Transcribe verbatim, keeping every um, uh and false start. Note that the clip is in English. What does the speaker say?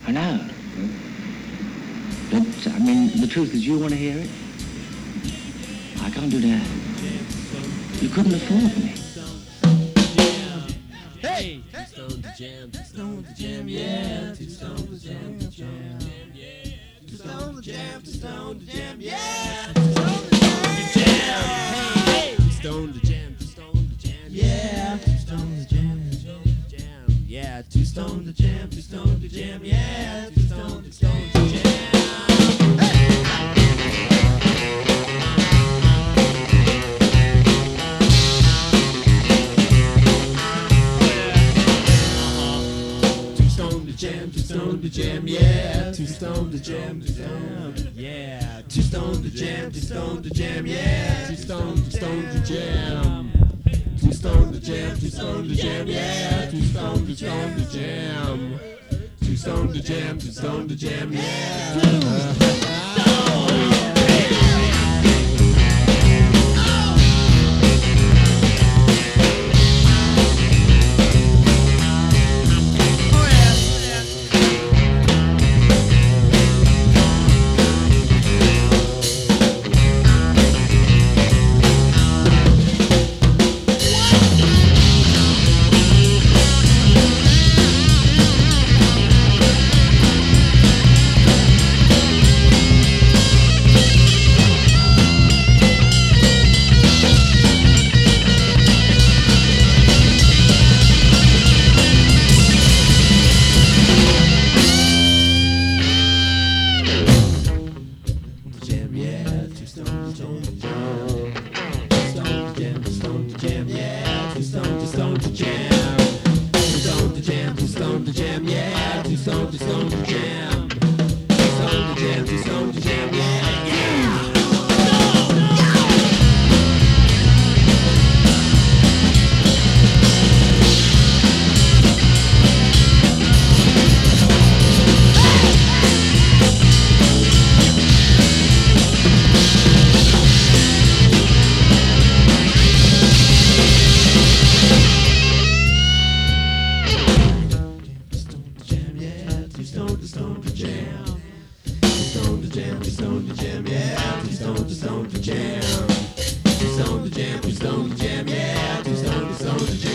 An hour. But, I mean, the truth is, you want to hear it? I can't do that. You couldn't afford me. Hey! Two stone to jam, two stone to jam, yeah. Two stone to jam, to jam, yeah. Two stone to jam, two stone to jam, yeah. Two stone to jam, hey! Two stone to jam, two stone to jam, yeah. Two stone to jam, two stone to jam, yeah. Two stone to jam, two stone to jam, yeah. Two stone to stone to jam. Jam, two stone to jam, yeah. Two stone to jam, two stone, yeah. Two stone to jam, two stone to jam, yeah. Two stone, two stone to jam. Two stone to jam, two stone to jam, yeah. Two stone, two stone to jam. Two stone to jam, two stone to jam, yeah. Two stone. Stone to jam, yeah. Two stone to jam, yeah. Two stone to stone to jam.